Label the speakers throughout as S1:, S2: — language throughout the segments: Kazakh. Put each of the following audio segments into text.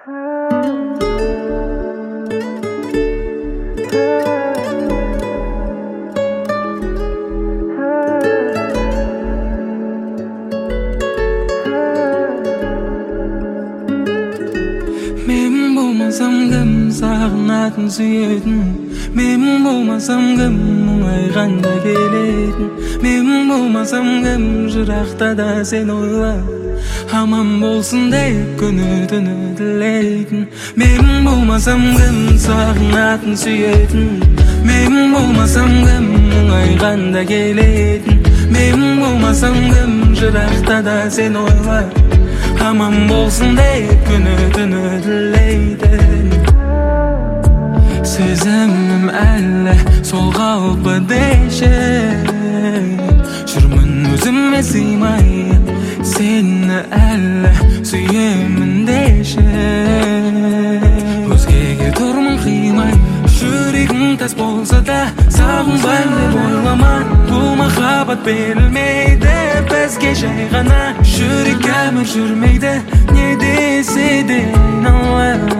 S1: Мен болмасам кім сағынатын сүйетін, мен болмасам кім мұңайғанда келетін, мен болмасам кім жырақта да сен ойлап аман болсын деп күні түні тілейтін. Мен болмасам кім сағынатын сүйетін, мен болмасам кім мұңайғанда келетін, мен болмасам кім жырақта да сен ойлап аман болсын деп күні түні тілейтін. Сезімім әлі сол қалпы деші, жүрмін өзіме сыймай, сені әлі сүйемін деші. Өзгеге тұрмын қимай, жүрегің тас болса да сағынбаймын деп ойлама. Бұл махаббат берілмейді бізге жай ғана, жүрек әмір жүрмейді не десе де айналып.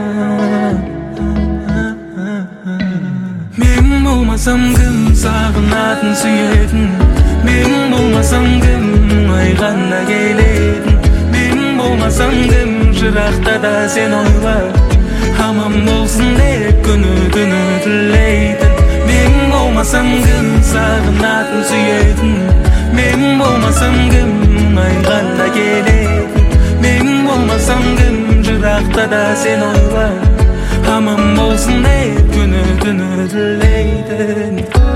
S1: Мен болмасам кім сағынатын сүйетін, мен болмасам кім мұңайғанда келетін, мен болмасам кім жырақта да сен ойлап аман болсын деп күні түні тілейтін. Мен болмасам кім сағынатын сүйетін, мен болмасам кім мұңайғанда келетін, мен болмасам кім жырақта да сен ойлап аман болсын деп күні түні тілейтін.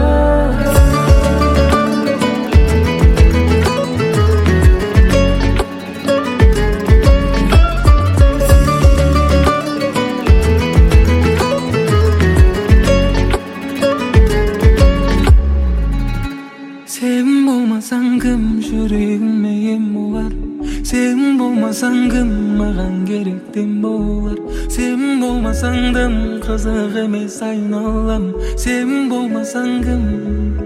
S1: Сен болмасаң кім жүрегіме ем болар, сен болмасаң кім маған керектен болар, сен болмасаң дым қызық емес айналам, сен болмасаң кім